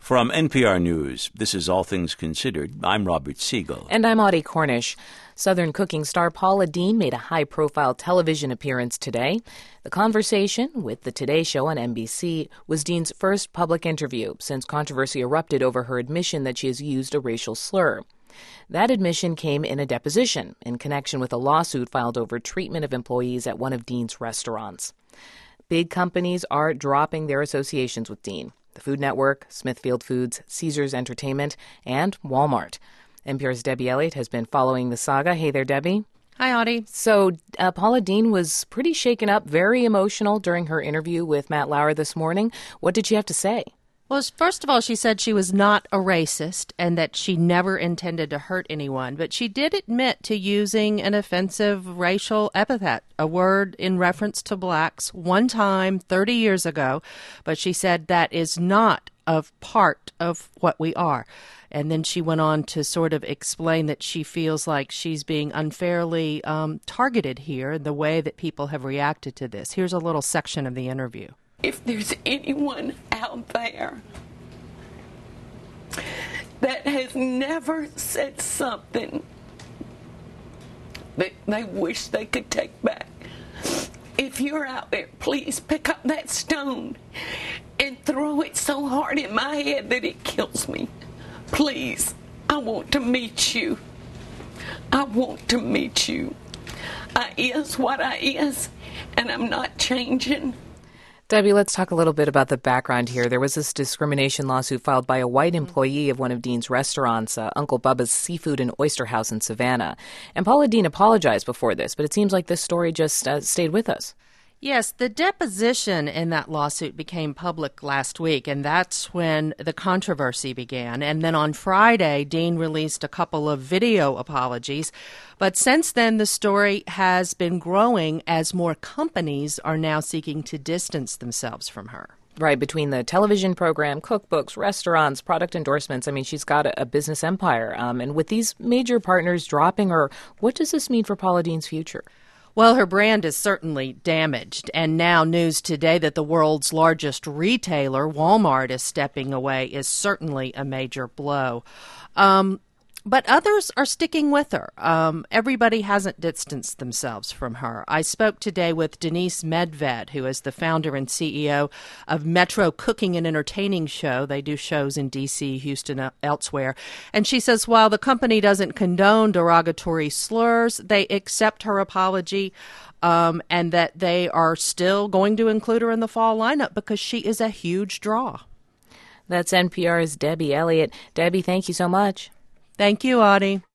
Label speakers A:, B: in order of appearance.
A: From NPR News, this is All Things Considered. I'm Robert Siegel.
B: And I'm Audie Cornish. Southern cooking star Paula Deen made a high-profile television appearance today. The conversation with the Today Show on NBC was Deen's first public interview since controversy erupted over her admission that she has used a racial slur. That admission came in a deposition in connection with a lawsuit filed over treatment of employees at one of Deen's restaurants. Big companies are dropping their associations with Deen. The Food Network, Smithfield Foods, Caesars Entertainment, and Walmart. NPR's Debbie Elliott has been following the saga. Hey there, Debbie.
C: Hi, Audie.
B: So Paula Deen was pretty shaken up, very emotional during her interview with Matt Lauer this morning. What did she have to say?
C: Well, first of all, she said she was not a racist and that she never intended to hurt anyone. But she did admit to using an offensive racial epithet, a word in reference to blacks, one time 30 years ago. But she said that is not a part of what we are. And then she went on to sort of explain that she feels like she's being unfairly targeted here in the way that people have reacted to this. Here's a little section of the interview.
D: If there's anyone out there that has never said something that they wish they could take back, if you're out there, please pick up that stone and throw it so hard in my head that it kills me. Please, I want to meet you. I want to meet you. I is what I is, and I'm not changing.
B: Debbie, let's talk a little bit about the background here. There was this discrimination lawsuit filed by a white employee of one of Deen's restaurants, Uncle Bubba's Seafood and Oyster House in Savannah. And Paula Deen apologized before this, but it seems like this story just stayed with us.
C: Yes, the deposition in that lawsuit became public last week, and that's when the controversy began. And then on Friday, Deen released a couple of video apologies. But since then, the story has been growing as more companies are now seeking to distance themselves from her.
B: Right, between the television program, cookbooks, restaurants, product endorsements. I mean, she's got a business empire. And with these major partners dropping her, what does this mean for Paula Deen's future?
C: Well, her brand is certainly damaged, and now news today that the world's largest retailer, Walmart, is stepping away is certainly a major blow. But others are sticking with her. Everybody hasn't distanced themselves from her. I spoke today with Denise Medved, who is the founder and CEO of Metro Cooking and Entertaining Show. They do shows in D.C., Houston, elsewhere. And she says while the company doesn't condone derogatory slurs, they accept her apology and that they are still going to include her in the fall lineup because she is a huge draw.
B: That's NPR's Debbie Elliott. Debbie, thank you so much.
C: Thank you, Audie.